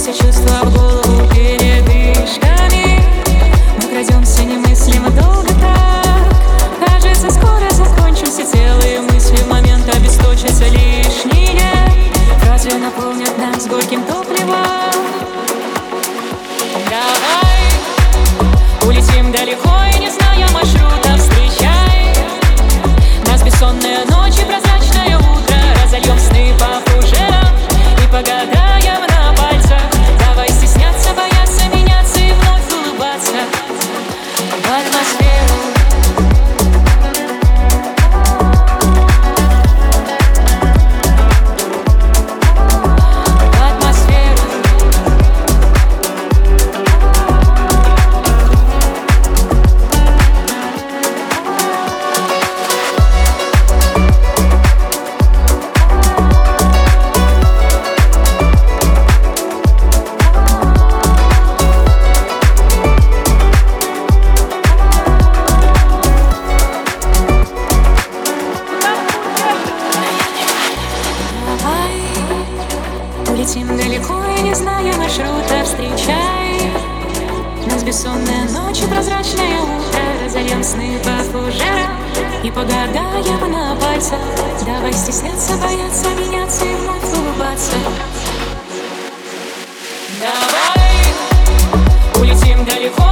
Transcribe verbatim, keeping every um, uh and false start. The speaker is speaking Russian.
все чувства в голову передышками. Мы крадемся немыслимо долго так. Кажется, скоро закончимся. Целые мысли в момент обесточатся лишние. Фразы наполнят нас горьким топливом. Давай улетим далеко и не зная маршрута. Встречай нас бессонные ночи, прозрачное утро. Разольем сны по фужерам и погадаем на пальцах. Давай стесняться, бояться, меняться и вновь улыбаться в атмосферу. Улетим далеко и не зная маршрута. Встречай нас бессонные ночи, прозрачное утро. Разольем сны по фужерам и погадаем на пальцах. Давай стесняться, бояться, меняться и вновь улыбаться. Давай улетим далеко